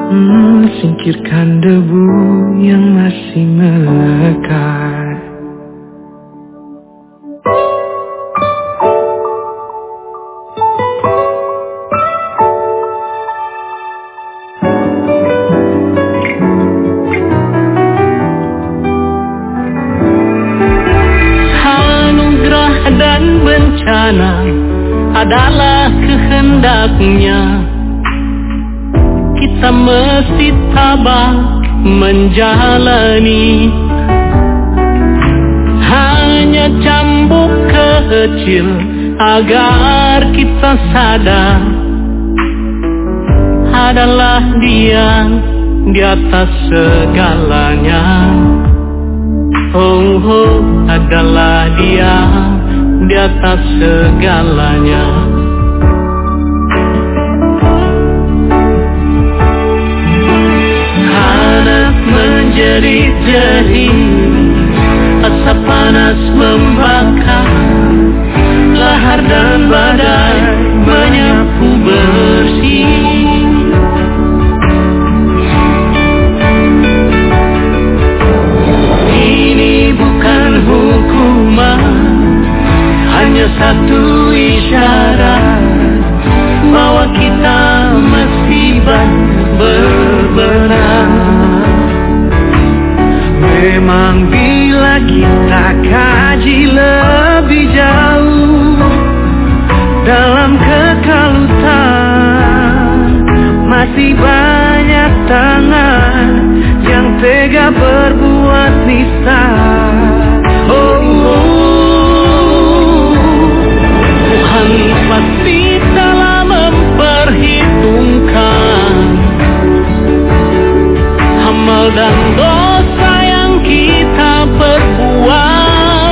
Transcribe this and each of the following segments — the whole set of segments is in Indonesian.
Singkirkan debu yang masih melekat. Anugerah dan bencana adalah kehendaknya. Kita mesti tabah menjalani. Hanya cambuk kecil agar kita sadar adalah Dia di atas segalanya. Oh, oh, adalah Dia di atas segalanya. Menjerit-jerit, asap panas membakar, lahar dan badai menyapu bersih. Ini bukan hukuman, hanya satu isyarat bahwa kita mesti berbenah. Memang bila kita kaji lebih jauh dalam kekalutan, masih banyak tangan yang tega berbuat nista. Oh, Tuhan pasti telah memperhitungkan amal dan dosa kita perbuat.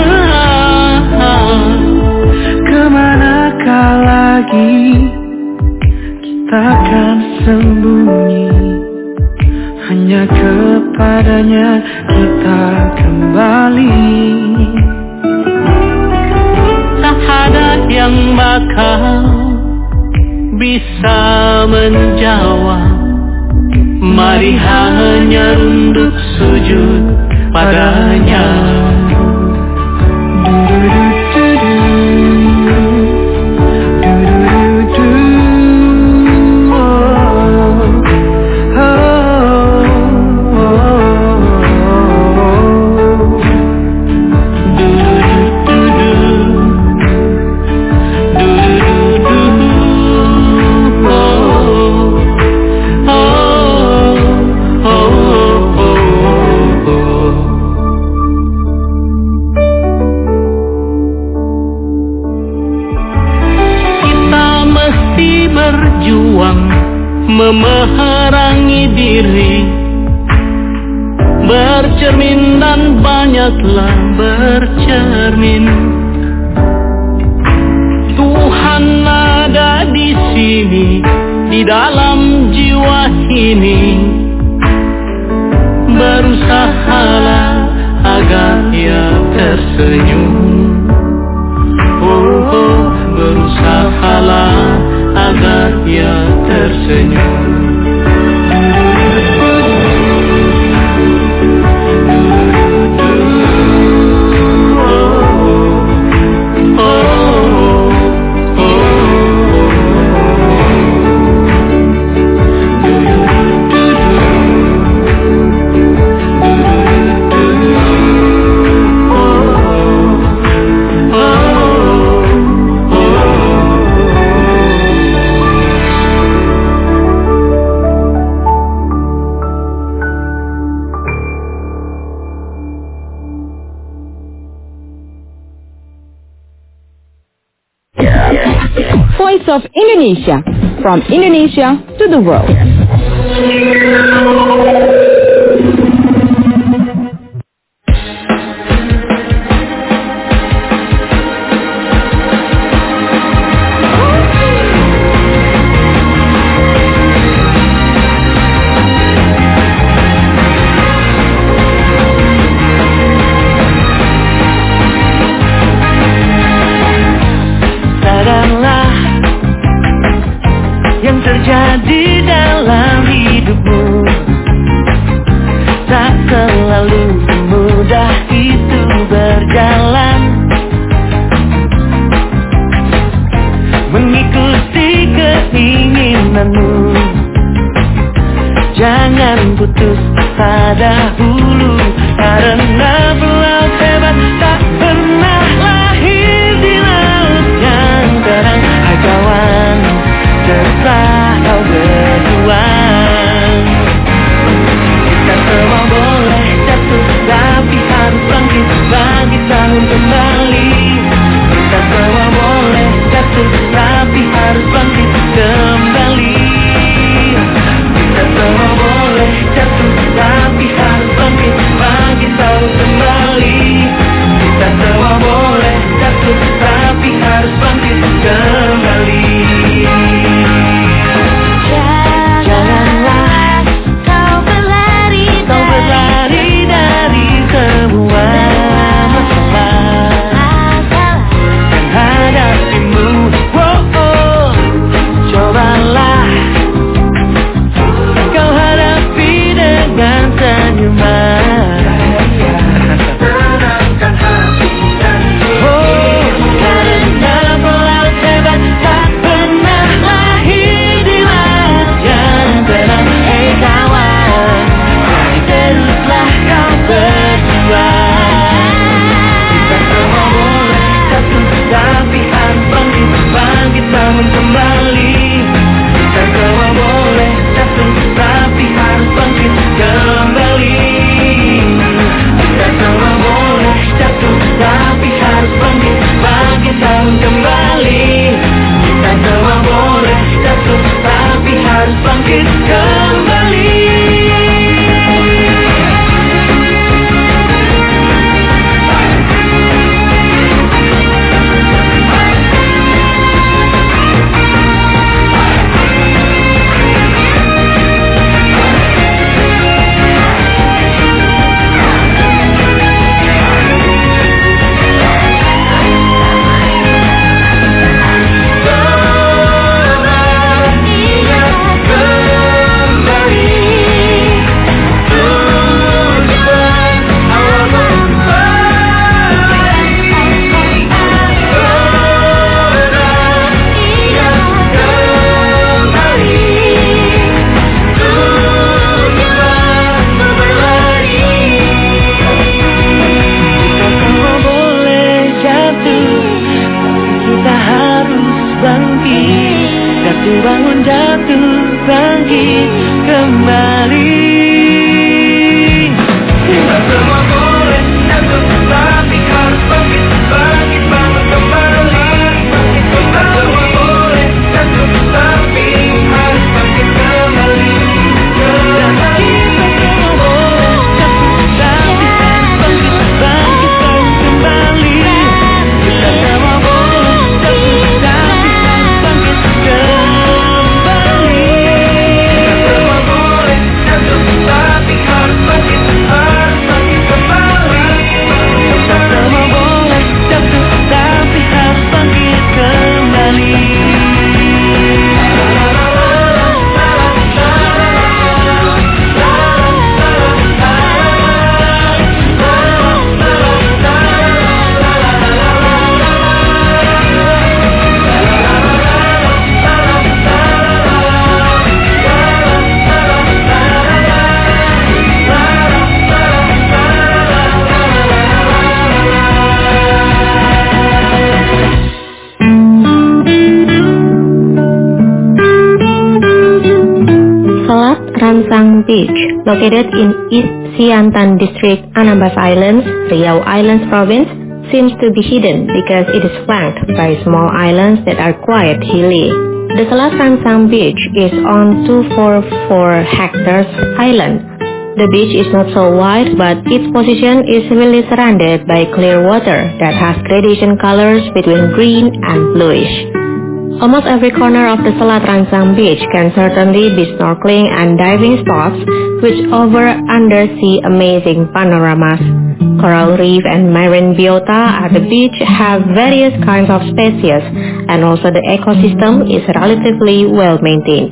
Kemanakah lagi kita akan sembunyi? Hanya kepadanya kita kembali. Tak ada yang bakal bisa menjawab. Mari hanya runduk sujud padanya. Memerangi diri, bercermin dan banyaklah bercermin. Tuhan ada di sini, di dalam jiwa ini. Berusahalah agar Ia tersenyum. Oh, oh, berusahalah agar Ia tersenyum. Voice of Indonesia, from Indonesia to the world. Sadarlah yang terjadi dalam hidupmu. Jangan putus asa dahulu, karena pelaut hebat tak pernah lahir di laut yang terang. Hai kawan, terserah kau berjuang. Kita semua boleh jatuh, tapi harus bangkit, bangkit bangun kembali. Kita semua boleh jatuh, tapi harus bangkit kembali. Kita semua boleh jatuh, tapi harus bangkit, bangkit bangun kembali. Kita semua boleh jatuh, tapi harus bangkit kembali. Janganlah kau berlari dari semua masalah yang hadapimu. Cobalah kau hadapi dengan senyuman. Tenangkan hati dan karena pelaut hebat tak pernah lahir di laut yang terang. Hei kawan, teruslah kau berjuang. Kita semua boleh jatuh, tapi harus bangkit, bangkit bangun kembali. Kita semua boleh jatuh, tapi harus bangkit kembali. Kita semua boleh jatuh, tapi harus bangkit, bangkit bangun kembali. Kita semua boleh jatuh, tapi harus bangkit kembali. Bangun, jatuh, bangkit kembali. Kita semua boleh jatuh, tapi harus bangkit, bangkit bangun kembali. Kita semua boleh jatuh, tapi harus bangkit kembali. Kita semua boleh jatuh, tapi harus bangkit, bangkit bangun kembali. Kita semua boleh jatuh, tapi harus bangkit kembali. Ransang Beach, located in East Siantan District, Anambas Islands, Riau Islands Province, seems to be hidden because it is flanked by small islands that are quite hilly. The Selat Ransang Beach is on 244 hectares island. The beach is not so wide, but its position is really surrounded by clear water that has gradation colors between green and bluish. Almost every corner of the Selat Ransang Beach can certainly be snorkeling and diving spots, which offer undersea amazing panoramas. Coral reef and marine biota at the beach have various kinds of species, and also the ecosystem is relatively well maintained.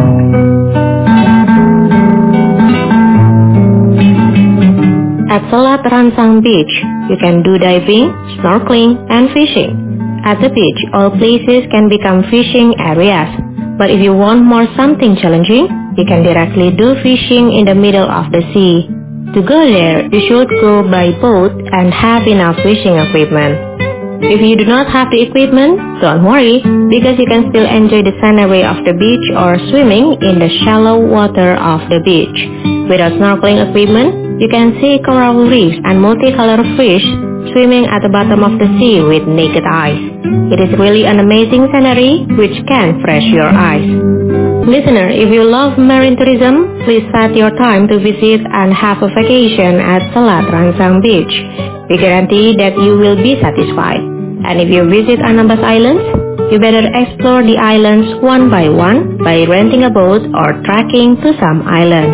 At Selat Selat Ransang Beach, you can do diving, snorkeling, and fishing. At the beach, all places can become fishing areas. But if you want more something challenging, you can directly do fishing in the middle of the sea. To go there, you should go by boat and have enough fishing equipment. If you do not have the equipment, don't worry, because you can still enjoy the scenery of the beach or swimming in the shallow water of the beach. Without snorkeling equipment, you can see coral reefs and multicolored fish swimming at the bottom of the sea with naked eyes. It is really an amazing scenery which can refresh your eyes. Listener, if you love marine tourism, please set your time to visit and have a vacation at Selat Ransang Beach. We guarantee that you will be satisfied. And if you visit Anambas Islands, you better explore the islands one by one by renting a boat or trekking to some islands.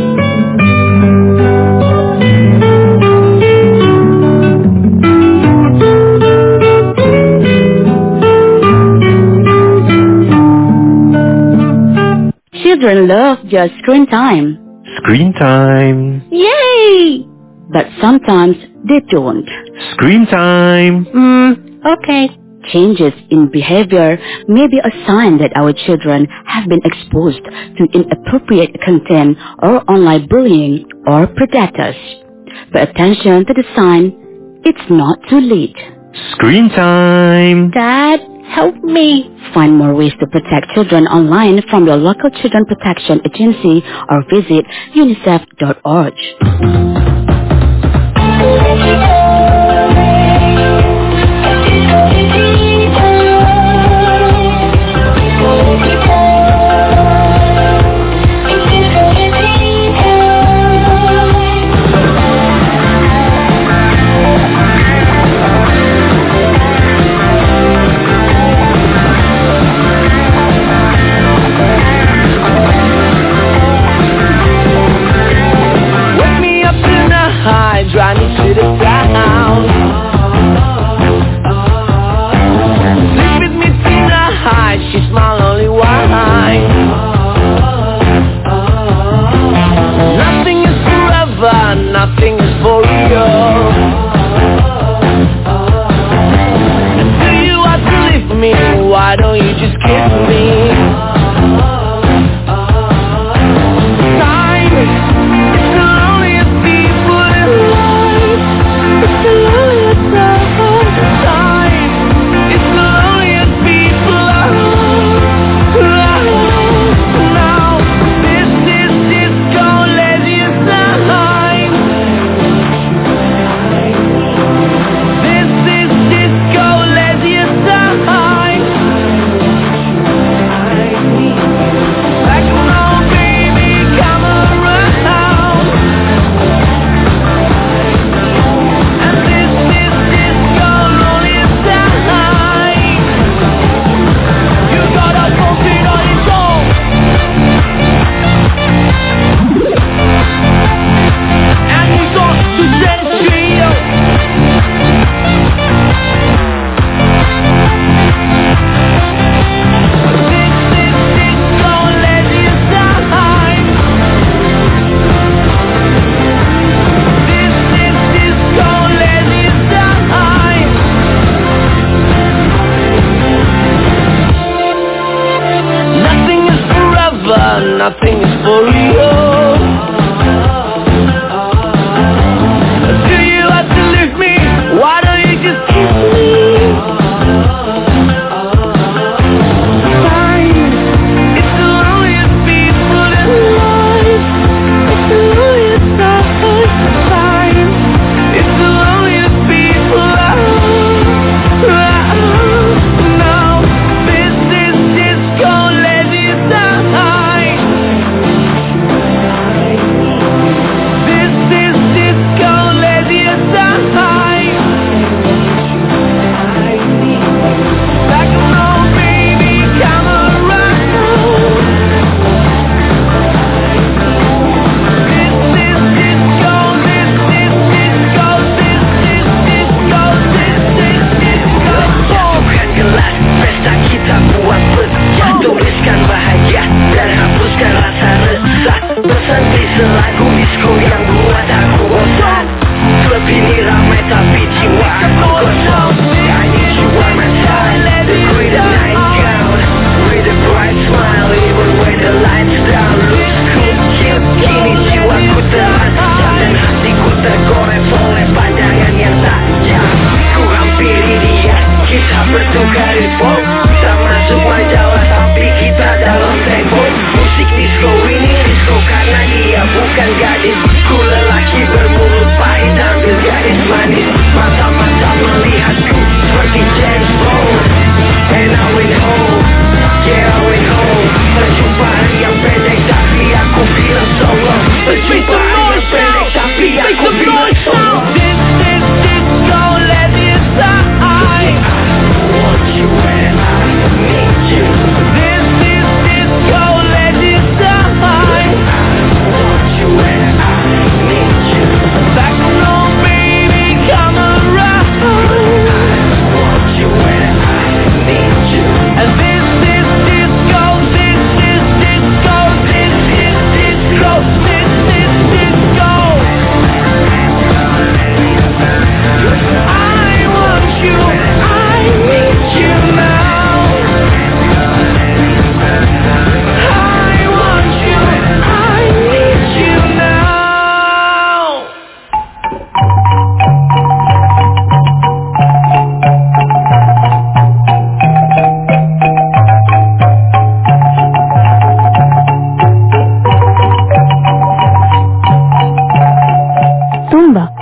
Children love just screen time. Screen time. Yay! But sometimes they don't. Screen time. Okay. Changes in behavior may be a sign that our children have been exposed to inappropriate content or online bullying or predators. Pay attention to the sign. It's not too late. Screen time. Dad, help me. Find more ways to protect children online from your local children protection agency or visit unicef.org. Wake me up tonight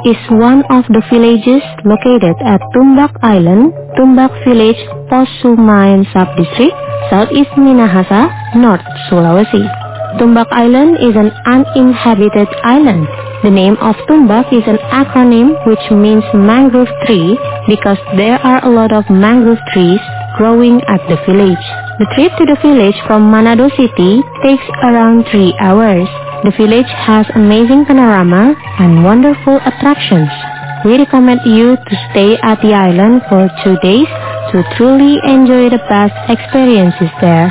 is one of the villages located at Tumbak Island, Tumbak Village, Posumayan Subdistrict, Southeast Minahasa, North Sulawesi. Tumbak Island is an uninhabited island. The name of Tumbak is an acronym which means mangrove tree because there are a lot of mangrove trees growing at the village. The trip to the village from Manado City takes around 3 hours. The village has amazing panorama and wonderful attractions. We recommend you to stay at the island for 2 days to truly enjoy the best experiences there.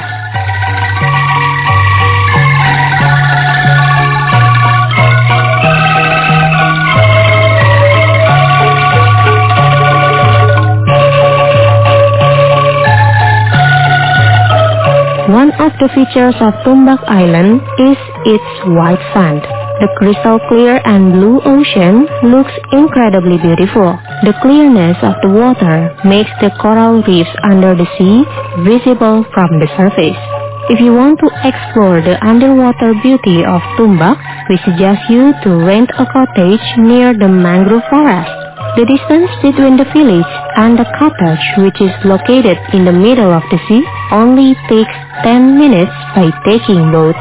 One of the features of Tumbak Island is its white sand. The crystal clear and blue ocean looks incredibly beautiful. The clearness of the water makes the coral reefs under the sea visible from the surface. If you want to explore the underwater beauty of Tumbak, we suggest you to rent a cottage near the mangrove forest. The distance between the village and the cottage, which is located in the middle of the sea, only takes 10 minutes by taking boat.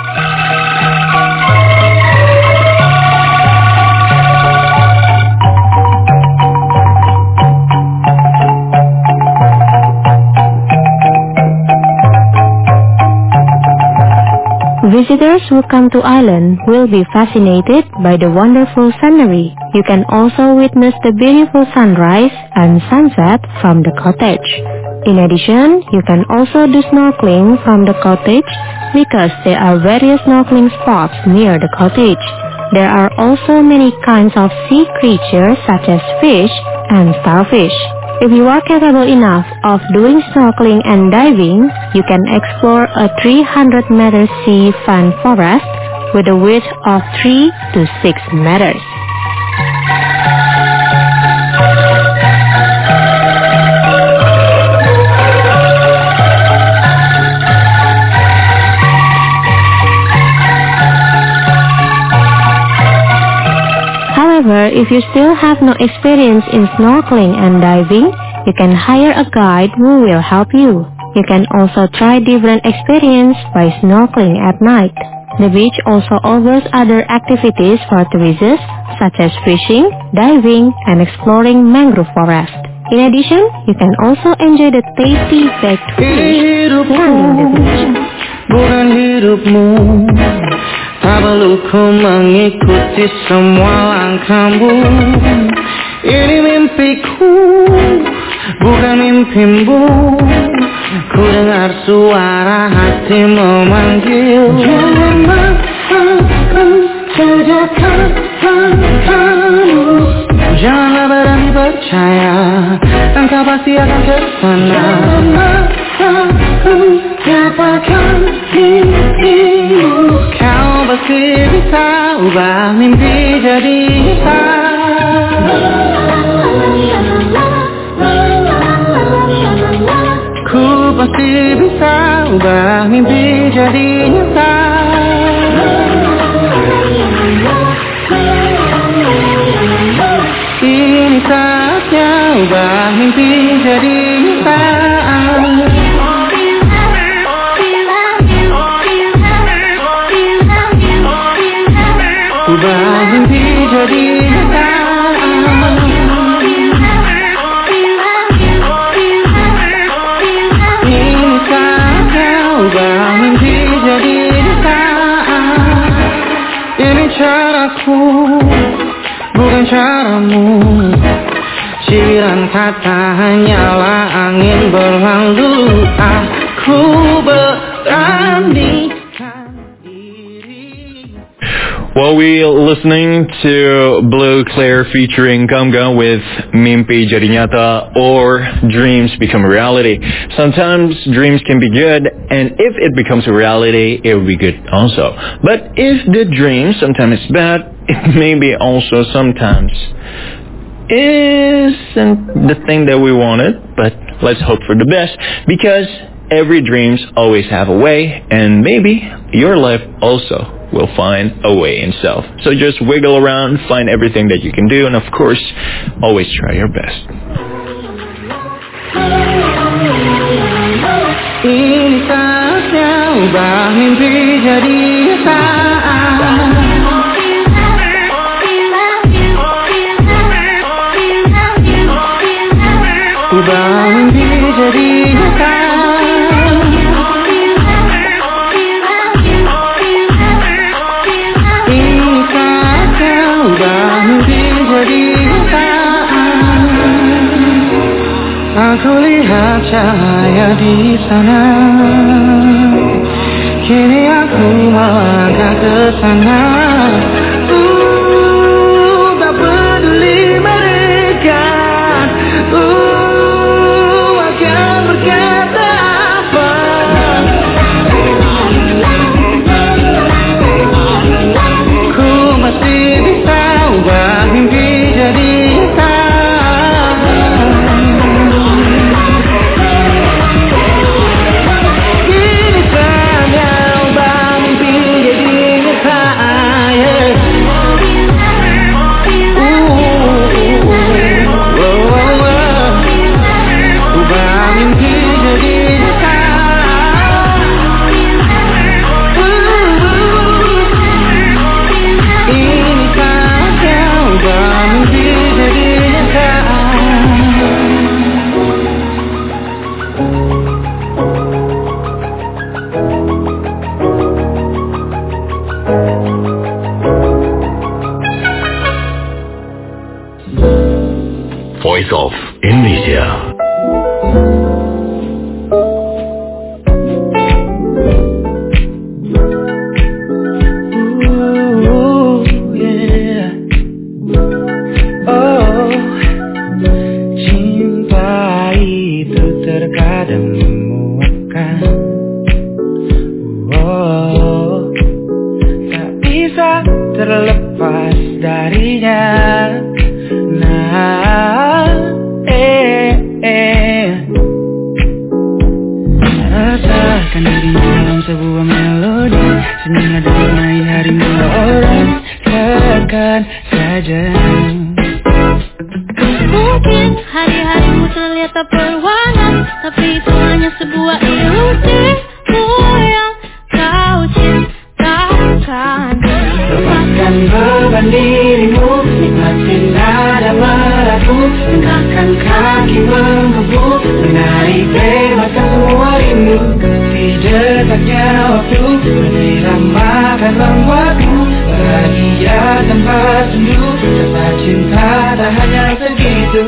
Visitors who come to island will be fascinated by the wonderful scenery. You can also witness the beautiful sunrise and sunset from the cottage. In addition, you can also do snorkeling from the cottage because there are various snorkeling spots near the cottage. There are also many kinds of sea creatures such as fish and starfish. If you are capable enough of doing snorkeling and diving, you can explore a 300-meter sea fan forest with a width of 3 to 6 meters. However, if you still have no experience in snorkeling and diving, you can hire a guide who will help you. You can also try different experiences by snorkeling at night. The beach also offers other activities for tourists such as fishing, diving, and exploring mangrove forest. In addition, you can also enjoy the tasty baked fish surrounding the beach. Bukan hidupmu, tak perlu ku mengikuti semua langkahmu. Ini mimpiku, bukan mimpimu. Ku dengar suara hati memanggil. Jangan maafkan jejakkan langkahmu. Janganlah berani percaya, engkau pasti akan kesana. Jangan maafkan dapatkan mimpimu. Kau pasti bisa ubah mimpi jadi nyata. Ku pasti bisa ubah mimpi jadi nyata. Ini saatnya ubah mimpi jadi nyata. Ubah mimpi jadi nyata. Ini saatnya ubah mimpi jadi nyata. Ini caraku, bukan caramu. Ciran kata hanyalah angin berlalu. Aku berani. Well, we're listening to Blue Claire featuring Gamga with Mimpi Jadi Nyata, or Dreams Become Reality. Sometimes dreams can be good, and if it becomes a reality, it will be good also. But if the dream sometimes is bad, it may be also sometimes isn't the thing that we wanted, but let's hope for the best, because every dreams always have a way, and maybe your life also will find a way himself. So just wiggle around, find everything that you can do, and of course, always try your best. Ini saatnya ubah mimpi jadi kenyataan. Ubah mimpi jadi kenyataan. Ini saatnya ubah mimpi jadi kenyataan. Aku lihat cahaya di sana. Kini aku melangkah ke sana. Tak peduli mereka. Akan berkata apa. Ku masih bisa ubah mimpi jadi nyata. Voice of Indonesia. Cinta itu terkadang memuakkan. Tak bisa terlepas darinya. Rasakan dirimu dalam sebuah melodi, senyumnya diwarnai harimu orang seakan saja. Mungkin hari-harimu terlihat tak berwarna, tapi itu hanya sebuah ilusimu yang kau ciptakan. Lepaskan beban dirimu, nikmati nada meragu, tengahkan kaki menggebu, menari bebaskan semua rindu. Di dekatnya waktu, meniramakan waktu, bahagia tanpa sendu, rasa cinta tak hanya segitu.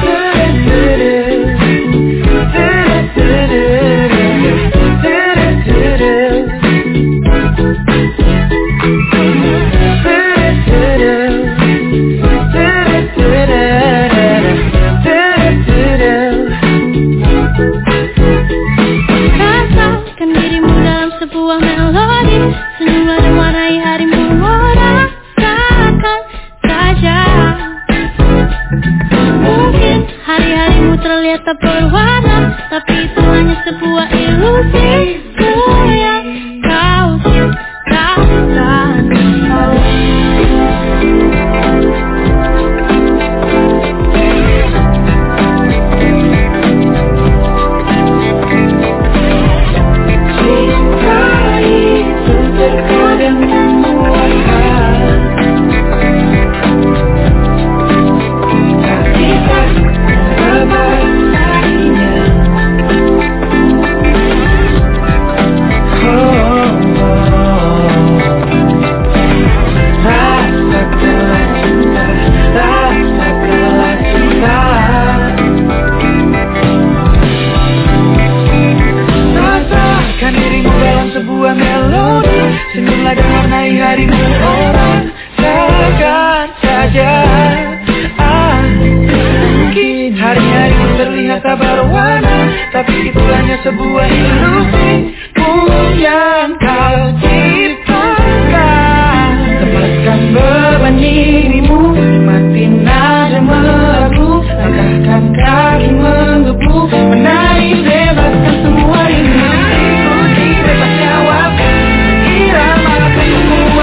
Tak berwarna, tapi itu hanya sebuah ilusimu yang kau ciptakan. Cinta itu terkadang memuakkan. Tak bisa terlepas. Sebuah melodi, senyumlah dan warnai harimu orang seakan saja. Mungkin hari-harimu terlihat tak berwarna, tapi itu hanya sebuah ilusimu yang kau ciptakan. Lepaskan beban dirimu, nikmati nada meragu, langkahkan kaki menggebu, menari bebaskan semua rindu. Bebasnya waktu, iramakan semua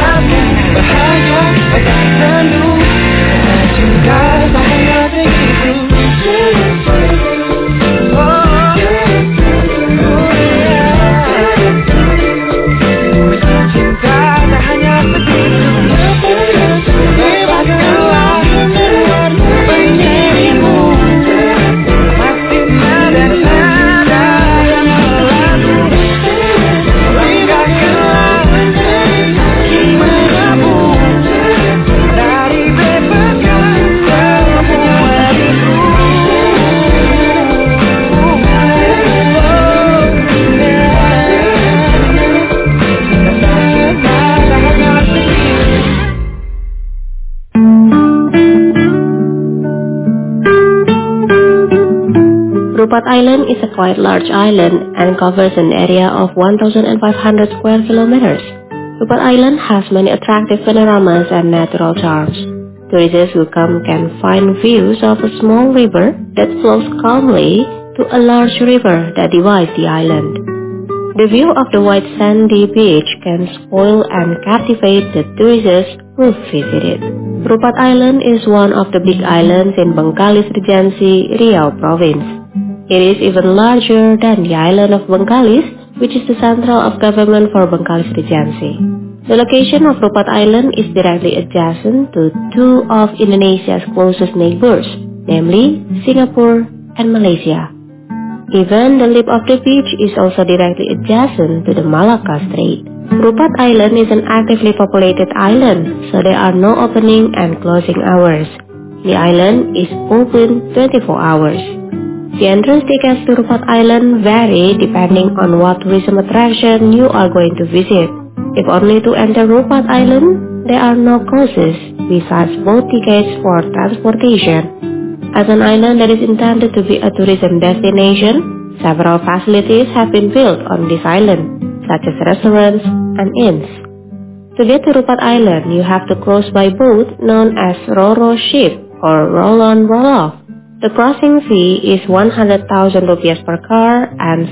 Phupat Island is a quite large island and covers an area of 1,500 square kilometers. Phupat Island has many attractive panoramas and natural charms. Tourists who come can find views of a small river that flows calmly to a large river that divides the island. The view of the white sandy beach can spoil and captivate the tourists who visit it. Phupat Island is one of the big islands in Bengkalis Regency, Riau Province. It is even larger than the island of Bengkalis, which is the central of government for Bengkalis Regency. The location of Phupat Island is directly adjacent to two of Indonesia's closest neighbors, namely Singapore and Malaysia. Even the lip of the beach is also directly adjacent to the Malacca Strait. Phupat Island is an actively populated island, so there are no opening and closing hours. The island is open 24 hours. The entrance tickets to Phupat Island vary depending on what tourism attraction you are going to visit. If only to enter Phupat Island, there are no costs besides boat tickets for transportation. As an island that is intended to be a tourism destination, several facilities have been built on this island, such as restaurants and inns. To get to Phupat Island, you have to cross by boat known as Ro-Ro ship or roll-on roll-off. The crossing fee is 100,000 rupiah per car and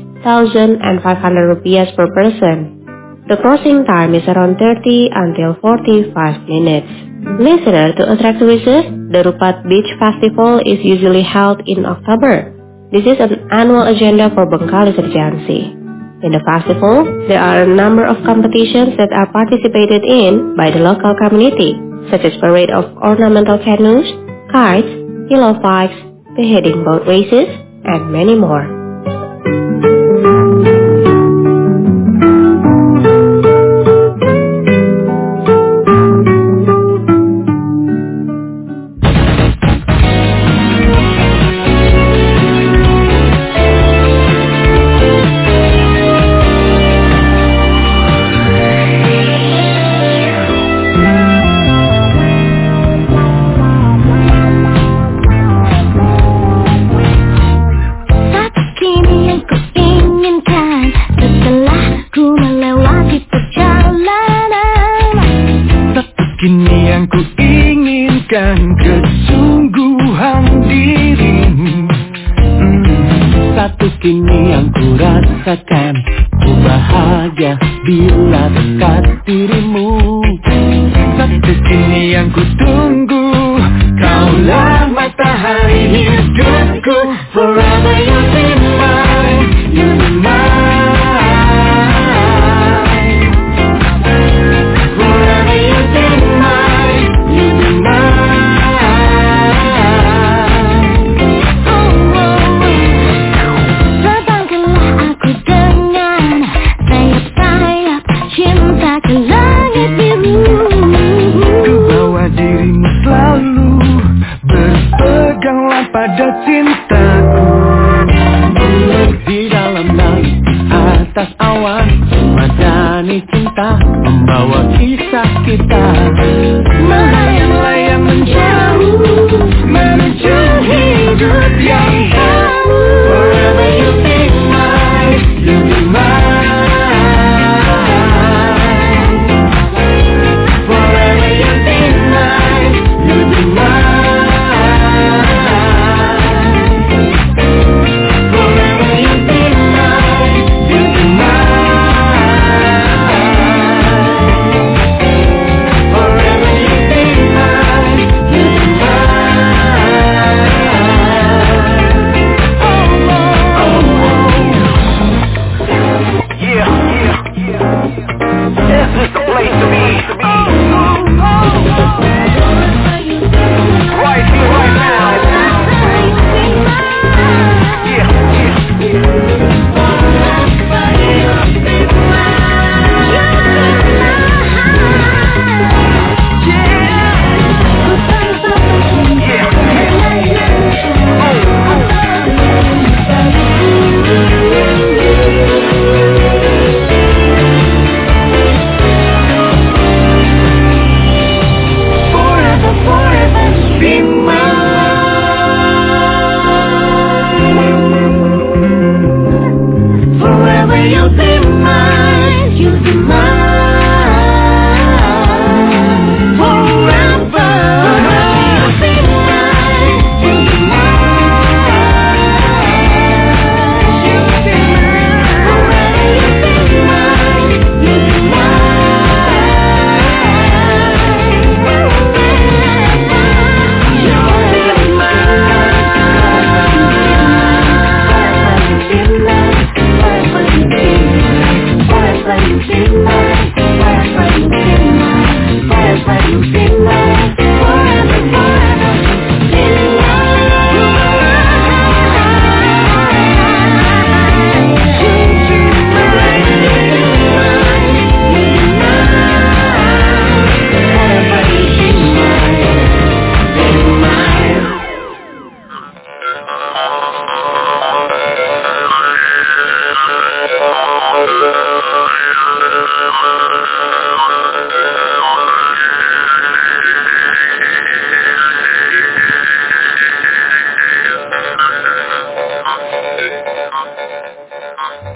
6,500 rupiah per person. The crossing time is around 30 until 45 minutes. Listener, to attract tourists, the Phupat Beach Festival is usually held in October. This is an annual agenda for Bengkalis Regency. In the festival, there are a number of competitions that are participated in by the local community, such as parade of ornamental canoes, kites, pillow fights, beheading boat races, and many more. Kini yang ku inginkan kesungguhan dirimu. Satu kini yang ku rasakan, ku bahagia bila dekat dirimu. Satu kini yang ku tunggu, kaulah matahari hidupku. Forever you'll be mine, you'll be mine. Pada cintaku di dalam langit atas awan, madani cinta membawa kisah kita melayang-layang menjauh menuju hidup yang baru. Forever you'll be mine, you'll be mine. Forever you'll be mine, you'll be mine.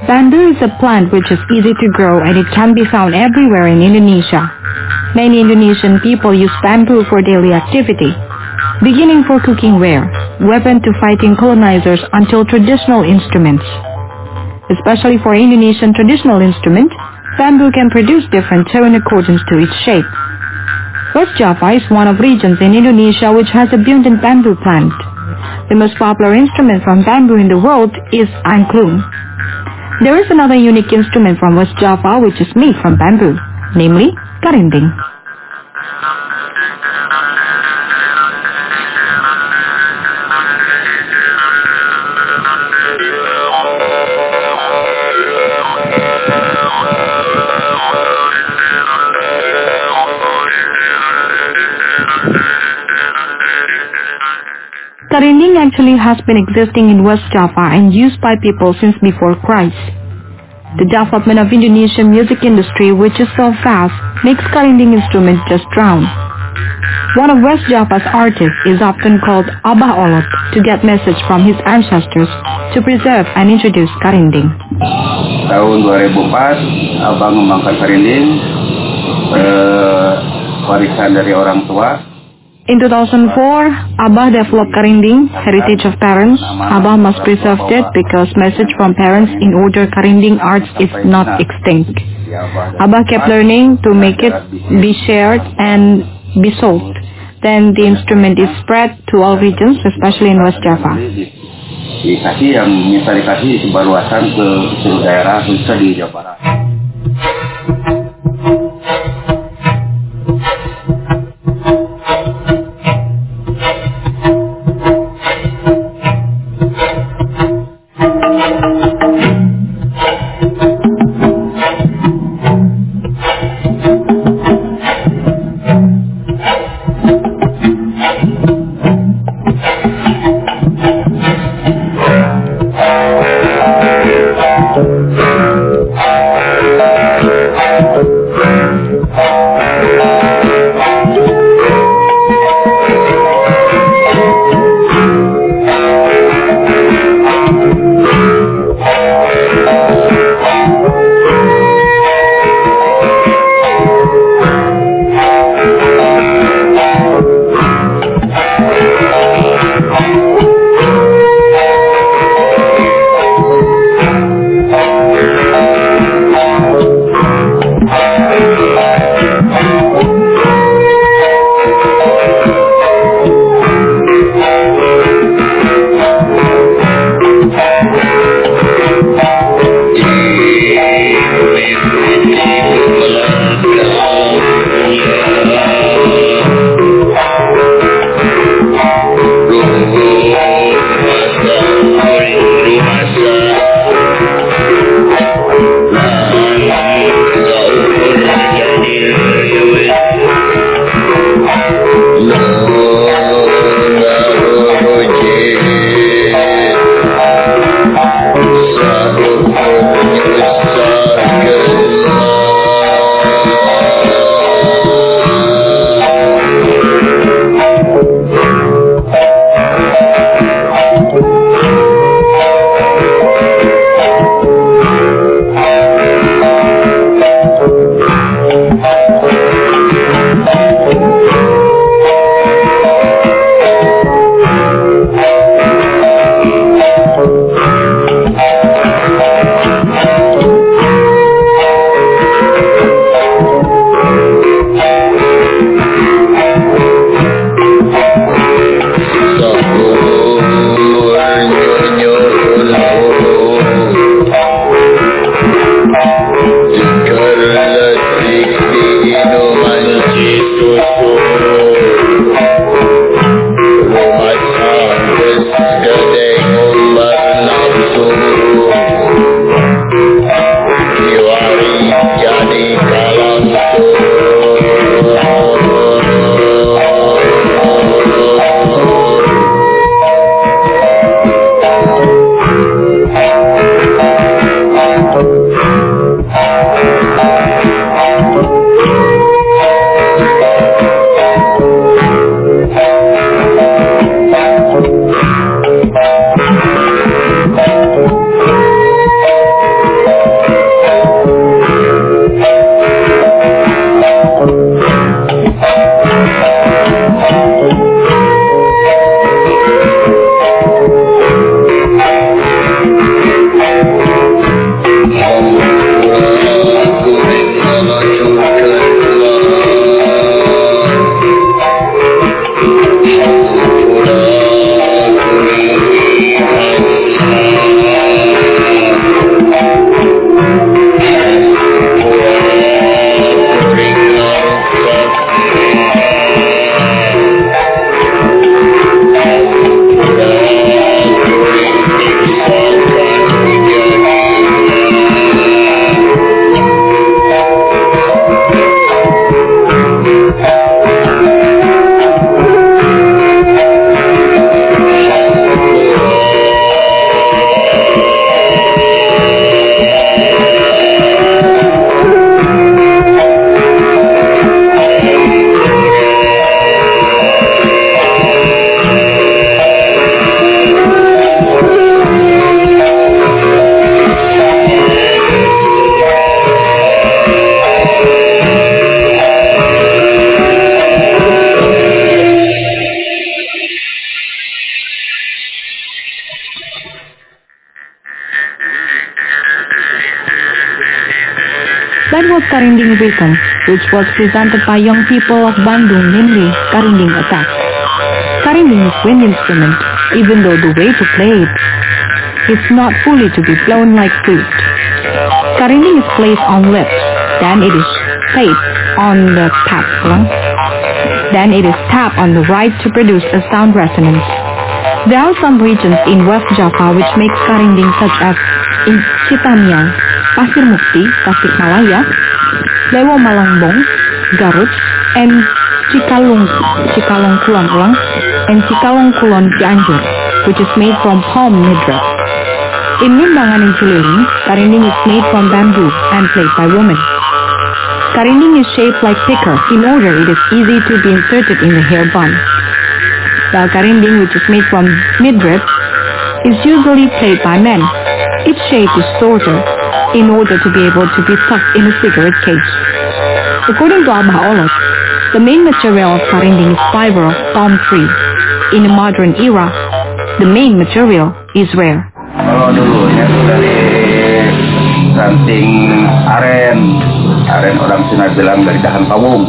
Bamboo is a plant which is easy to grow and it can be found everywhere in Indonesia. Many Indonesian people use bamboo for daily activity, beginning for cooking ware, weapon to fighting colonizers until traditional instruments. Especially for Indonesian traditional instrument, bamboo can produce different tone in accordance to its shape. West Java is one of regions in Indonesia which has abundant bamboo plant. The most popular instrument from bamboo in the world is angklung. There is another unique instrument from West Java which is made from bamboo, namely karinding. Karinding actually has been existing in West Java and used by people since before Christ. The development of Indonesian music industry, which is so fast, makes karinding instrument just drown. One of West Java's artists is often called Abah Olot to get message from his ancestors to preserve and introduce karinding. Tahun 2004, Abah mengangkat karinding, warisan dari orang tua. In 2004, Abah developed karinding, heritage of parents. Abah must preserve it because message from parents in order karinding arts is not extinct. Abah kept learning to make it be shared and be sold. Then the instrument is spread to all regions, especially in West Java. Dikasih yang minta dikasih sebaruasan ke seluruh daerah, khususnya di Jawa Barat. That was Karinding Rhythm, which was presented by young people of Bandung, namely Karinding Attack. Karinding is wind instrument, even though the way to play it, it's not fully to be blown like flute. Karinding is placed on lips, then it is played on the tap lung. Then it is tapped on the right to produce a sound resonance. There are some regions in West Java which make karinding such as in Citamiang, Pasir Mukti, Tasikmalaya, Lewo Malangbong, Garut, and Cikalongkulon and Cikalongkulon Cianjur, which is made from palm midrib. In Limbangan and Cililing, karinding is made from bamboo and played by women. Karinding is shaped like picker in order it is easy to be inserted in the hair bun. While karinding, which is made from midrib, is usually played by men. Its shape is shorter in order to be able to be tucked in a cigarette case. According to Abah Olot, the main material of karinding is fiber of palm tree. In the modern era, the main material is rare. Kalau dulunya dari ranting aren orang Sunda bilang dari dahan pawung.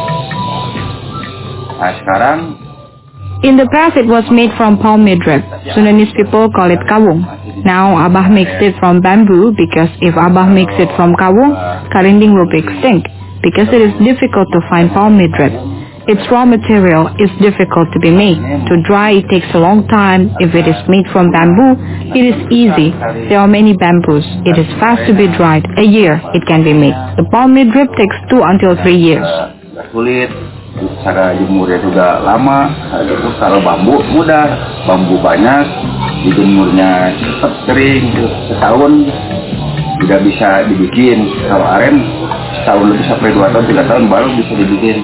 Nah sekarang in the past it was made from palm midrib. Sundanese people call it kawung. Now Abah makes it from bamboo because if Abah makes it from kawung, karinding will be extinct because it is difficult to find palm midrib. Its raw material is difficult to be made. To dry it takes a long time. If it is made from bamboo, it is easy. There are many bamboos. It is fast to be dried. A year it can be made. The palm midrib takes 2 until 3 years. Sulit, cara jemurnya juga lama. Kalau bambu mudah, bambu banyak, dijemurnya cepat kering, setahun tidak bisa dibikin. Kalau aren setahun lebih sampai 2 tahun 3 tahun baru bisa dibikin.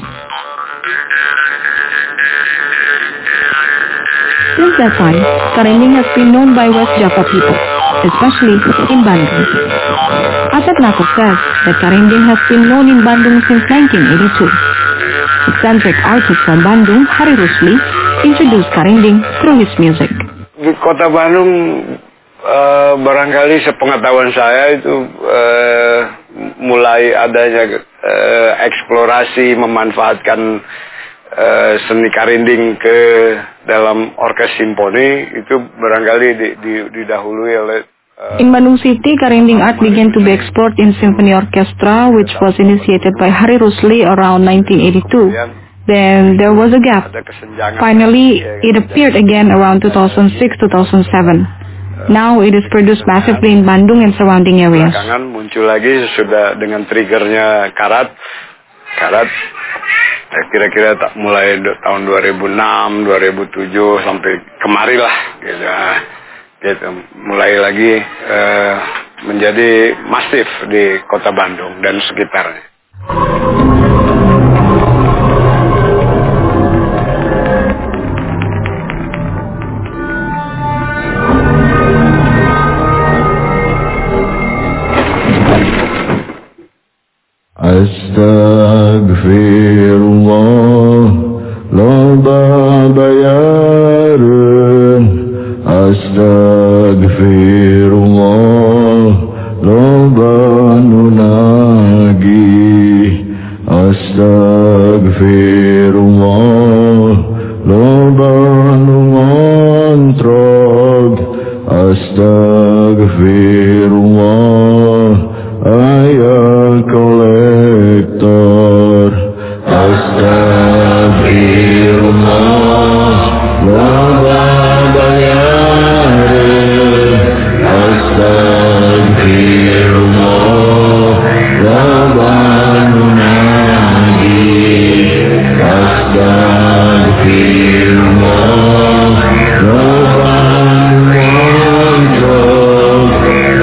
Since that time, karinding has been known by West Java people, especially in Bandung. Asep Nako says that karinding has been known in Bandung since 1982. Eccentric artist from Bandung, Hari Rusli, introduced karinding through his music. Di kota Bandung, barangkali sepengetahuan saya itu mulai adanya eksplorasi memanfaatkan seni karinding ke dalam orkes simfoni itu barangkali didahului oleh In Bandung City, karinding art began to be explored in symphony orchestra, which was initiated by Hari Rusli around 1982. Then there was a gap. Finally, it appeared again around 2006-2007. Now it is produced massively in Bandung and surrounding areas. Belakangan muncul lagi sudah dengan triggernya karat. Kira-kira mulai tahun 2006, 2007 sampai kemari lah gitu. Mulai lagi menjadi masif di kota Bandung dan sekitarnya. Astagfirullah, loba bayaran. Astagfirullah, loba nunagi. Astagfirullah, loba numantrog. Astagfirullah, ayah kolektor. Astagfirullah, loba bayaran. Astagfirullah, loba nunagi. Astagfirullah, loba numantrog.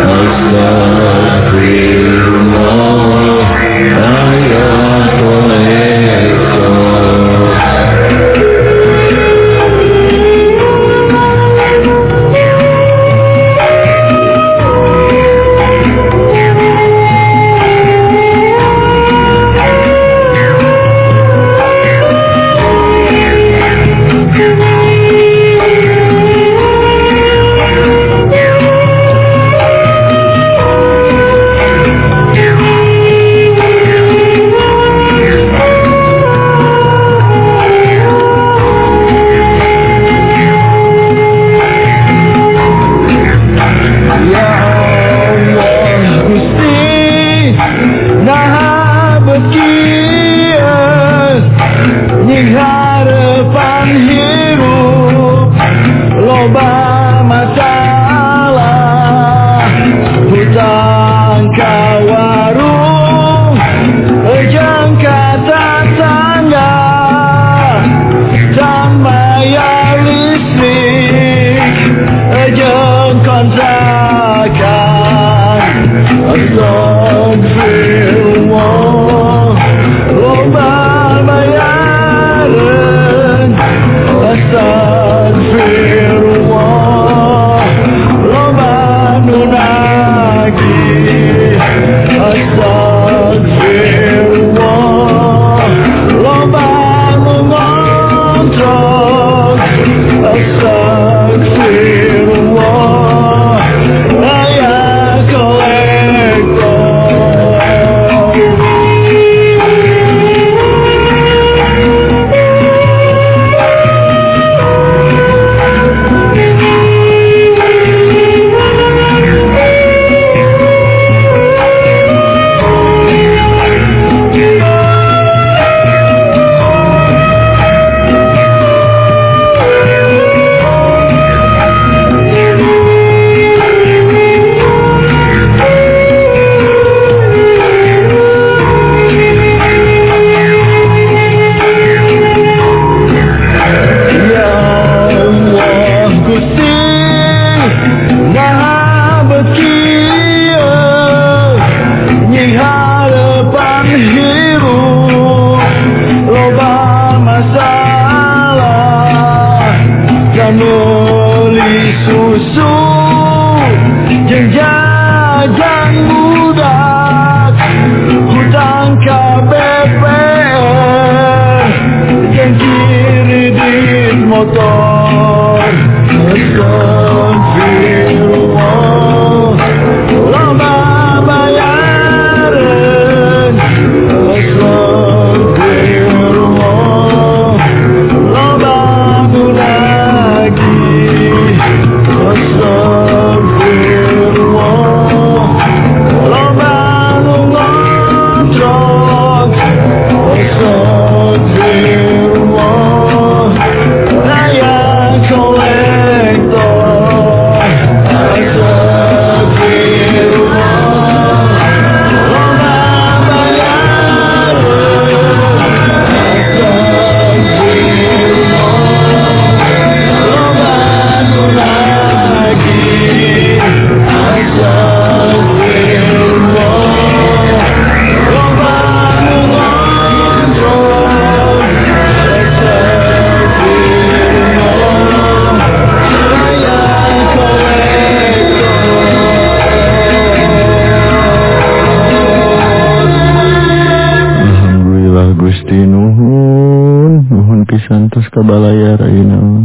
harus ke Balayar, you know.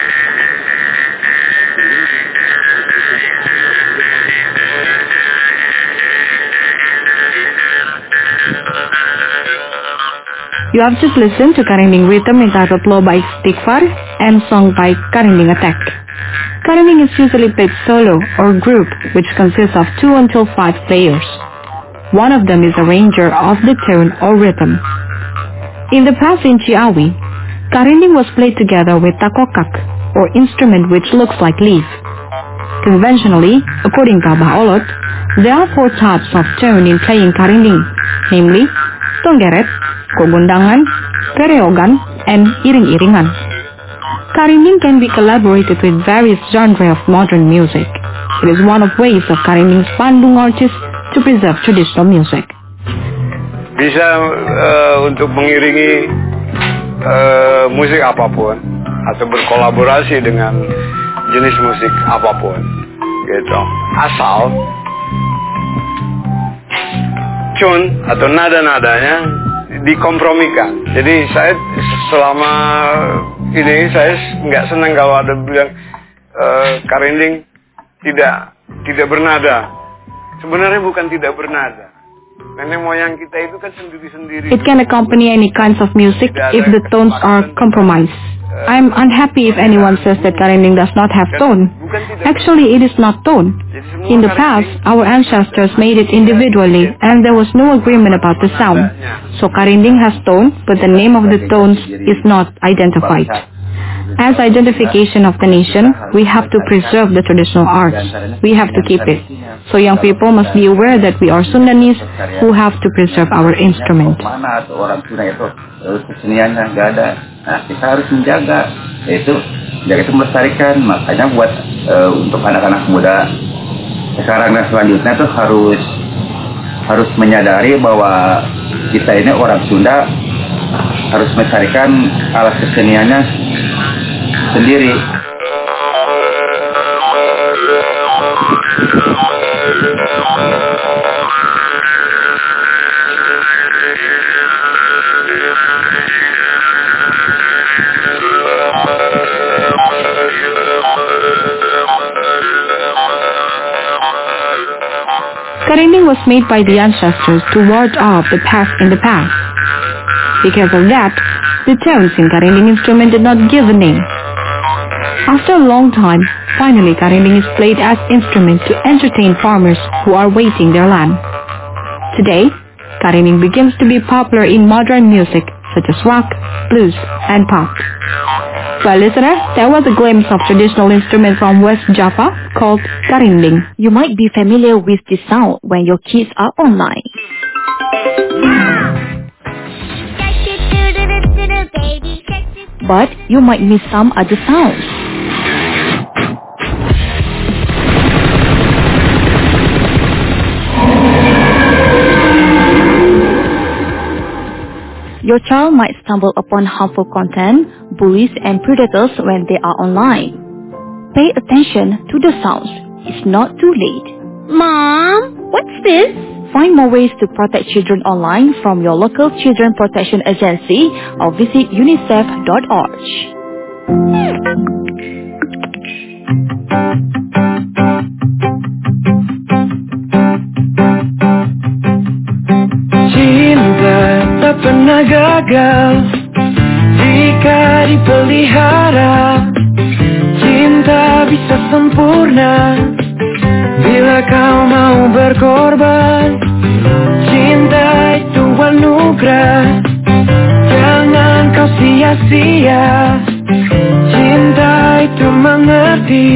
You have just listened to Karinding rhythm entitled Low by Istighfar and song by Karinding Attack. Karinding is usually played solo or group, which consists of 2 until 5 players. One of them is a arranger of the tone or rhythm. In the past in Ciawi, Karinding was played together with takokak, or instrument which looks like leaf. Conventionally, according to Abah Olot, there are 4 types of tone in playing Karinding, namely Tonggeret, Kogundangan, Kereogan, and Iring-iringan. Karinding can be collaborated with various genres of modern music. It is one of ways of Karinding's Bandung artists to preserve traditional music. Bisa untuk mengiringi musik apapun atau berkolaborasi dengan jenis musik apapun, gitu. Asal tune atau nada-nadanya dikompromikan. Jadi saya selama ini saya nggak senang kalau ada bilang Karinding tidak bernada. Sebenarnya bukan tidak bernada. Nenek moyang kita itu kan sendiri-sendiri. It can accompany any kinds of music if the tones are compromised. I'm unhappy if anyone says that Karinding does not have tone. Actually, it is not tone. In the past, our ancestors made it individually and there was no agreement about the sound. So Karinding has tone, but the name of the tones is not identified. As identification of the nation, we have to preserve the traditional arts. We have to keep it. So young people must be aware that we are Sundanese who have to preserve our instrument. Orang Sunda itu keseniannya nggak ada. Nah, kita harus menjaga itu melestarikan. Makanya buat untuk anak-anak muda sekarang dan selanjutnya itu harus menyadari bahwa kita ini orang Sunda harus melestarikan alat keseniannya sendiri. Karinding was made by the ancestors to ward off the past in the past. Because of that, the tones in Karinding instrument did not give a name. After a long time, finally Karinding is played as instrument to entertain farmers who are waiting their land. Today, Karinding begins to be popular in modern music such as rock, blues, and pop. Well, listener, that was a glimpse of traditional instrument from West Java called Karinding. You might be familiar with this sound when your kids are online. But you might miss some other sounds. Your child might stumble upon harmful content, bullies, and predators when they are online. Pay attention to the sounds. It's not too late. Mom, what's this? Find more ways to protect children online from your local children protection agency or visit unicef.org. Cinta tak pernah gagal jika dipelihara. Cinta bisa sempurna bila kau mau berkorban. Cinta itu anugerah, jangan kau sia-sia. Cinta itu mengerti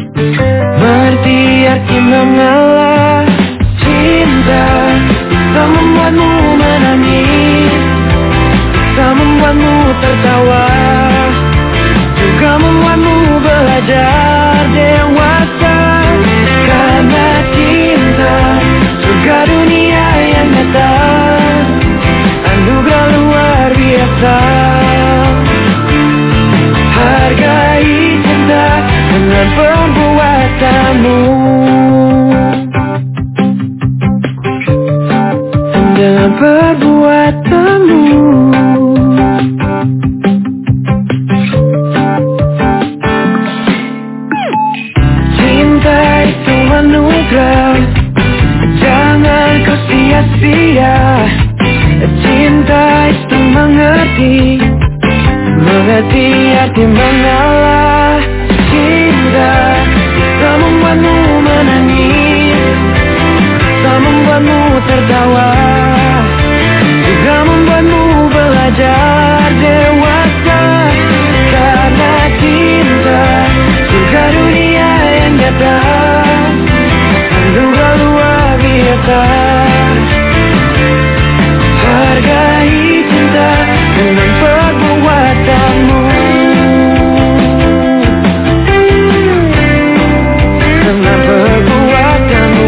arti mengalah. Cinta tak membuatmu menangis, tak membuatmu tertawa, juga membuatmu belajar dewasa. Karena cinta surga dunia yang nyata, anugerah luar biasa. Hargai cinta dengan perbuatanmu, dengan perbuatanmu. dia. Cinta itu mengerti arti mengalah. Cinta bisa membuatmu menangis, bisa membuatmu tertawa, juga membuatmu belajar dewasa. Karena cinta juga dunia yang nyata, juga luar biasa. Hargai cinta dengan perbuatanmu, dengan perbuatanmu.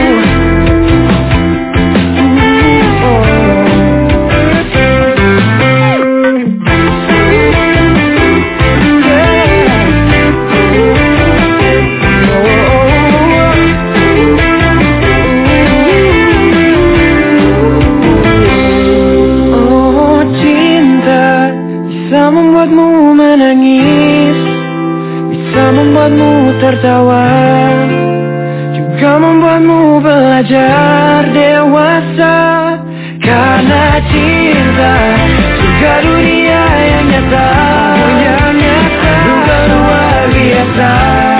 Membuatmu menangis, bisa membuatmu tertawa, juga membuatmu belajar dewasa. Karena cinta juga dunia yang nyata, juga luar biasa.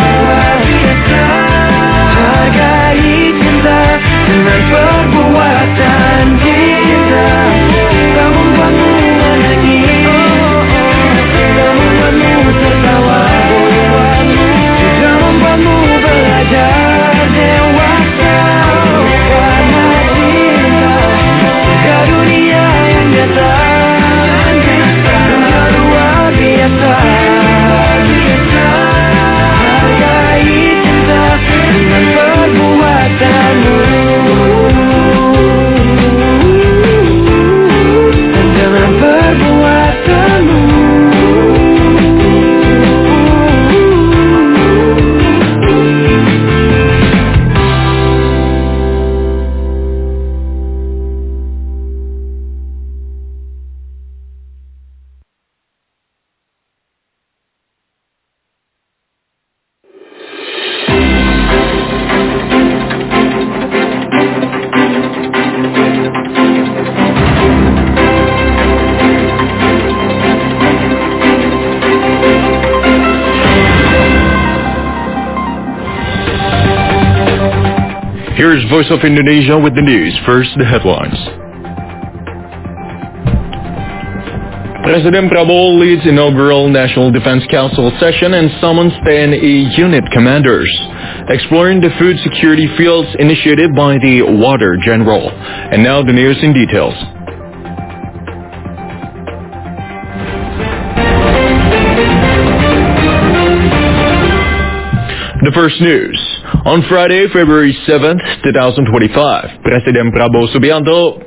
Hargai cinta dengan perbuatan. Cinta bisa membuatmu menangis, membuatmu tertawa, juga membuatmu belajar dewasa. Karena cinta juga dunia yang nyata, juga luar biasa. Hargai cinta dengan perbuatanmu, dengan perbuatanmu. Here's Voice of Indonesia with the news. First, the headlines. President Prabowo leads inaugural National Defense Council session and summons TNI unit commanders, exploring the food security fields initiated by the Water General. And now the news in details. The first news. On Friday, February 7th, 2025, President Prabowo Subianto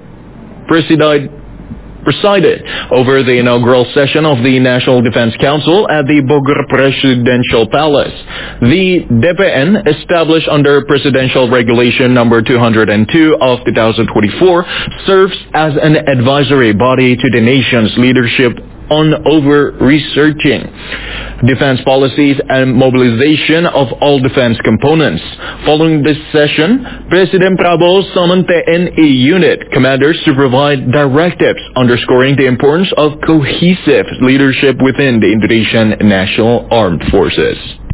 presided over the inaugural session of the National Defense Council at the Bogor Presidential Palace. The DPN, established under Presidential Regulation number 202 of 2024, serves as an advisory body to the nation's leadership on over-researching defense policies and mobilization of all defense components. Following this session, President Prabowo summoned TNI unit commanders to provide directives underscoring the importance of cohesive leadership within the Indonesian National Armed Forces.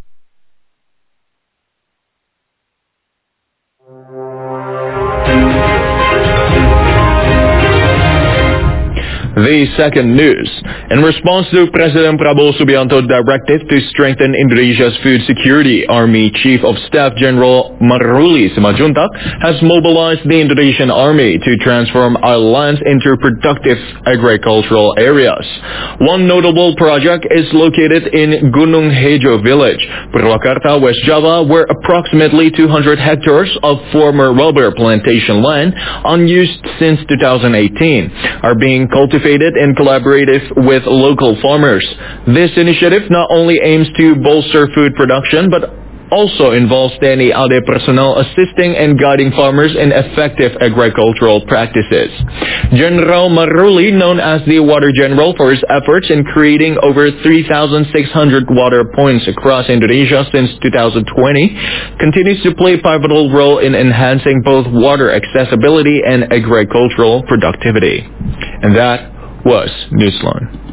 The second news. In response to President Prabowo Subianto's directive to strengthen Indonesia's food security, Army Chief of Staff General Maruli Simanjuntak has mobilized the Indonesian Army to transform our lands into productive agricultural areas. One notable project is located in Gunung Hejo Village, Purwakarta, West Java, where approximately 200 hectares of former rubber plantation land, unused since 2018, are being cultivated and collaborative with local farmers. This initiative not only aims to bolster food production but also involves TNI AD personnel assisting and guiding farmers in effective agricultural practices. General Maruli, known as the Water General for his efforts in creating over 3,600 water points across Indonesia since 2020, continues to play a pivotal role in enhancing both water accessibility and agricultural productivity. And that was Newsline.